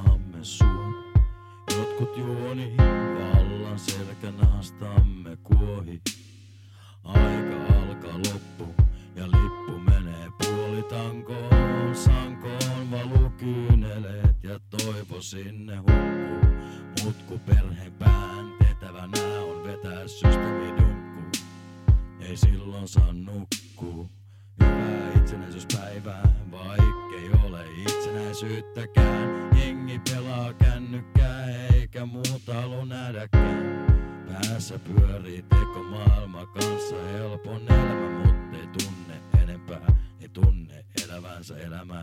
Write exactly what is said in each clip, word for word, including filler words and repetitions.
maamme Suomi. Jotkut juoni vallan selkänaastamme kuohi. Aika alkaa loppu ja lippu menee puolitankoon. Sankoon valuu kyyneleet ja toivo sinne hukkuu. Mut ku perheen pään tehtävänä on vetää systeemidunkku. Ei silloin saa nukkuu. Hyvää itsenäisyyspäivää, vaikkei ole itsenäisyyttäkään. Jengi pelaa kännykkää eikä muuta halu nähdäkään. Päässä pyörii teko maailma kanssa helpon elämä, mut ei tunne enempää, ei tunne elävänsä elämää.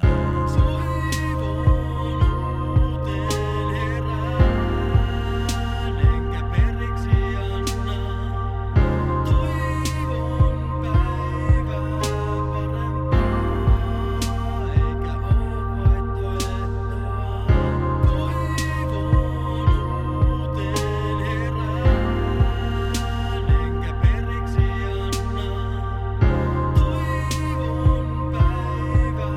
Toivon uuteen herään, enkä periksi anna. Toivon päivää parempaa, eikä oo vaihtoehtoa. Toivon uuteen herään, enkä periksi anna. Toivon päivää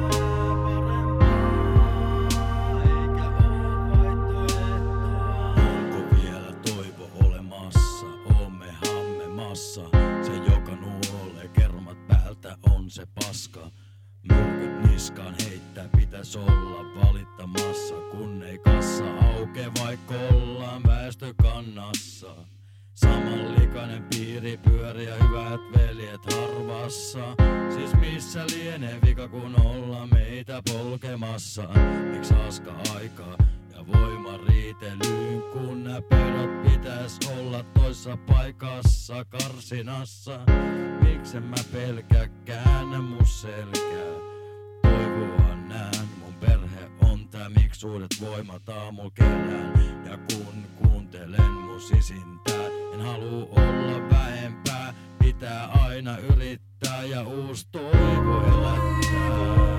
parempaa, eikä oo vaihtoehtoa. Onko vielä toivo olemassa? Oommehan me massa. Se joka nuolee kermat päältä on se paska. Myrkyt niskaan heittää pitäis olla valittamassa. Kun ei kassa auke vaikka ollaan väestökannassa. Samanlikainen piiri pyöri ja hyvät veljet harvassa. Siis missä lienee vika kun ollaan meitä polkemassa. Miks haska aikaa ja voima riitelyyn, kun nää pedot pitäis olla toissa paikassa karsinassa. Miksen mä pelkää, käännä mun selkää. Toivoa nään, mun perhe on tää, miksi uudet voimat aamulla kerään. Ja kun kuuntelen mun sisintää, en haluu olla vähempää. Pitää aina yrittää ja uus toivo elättää.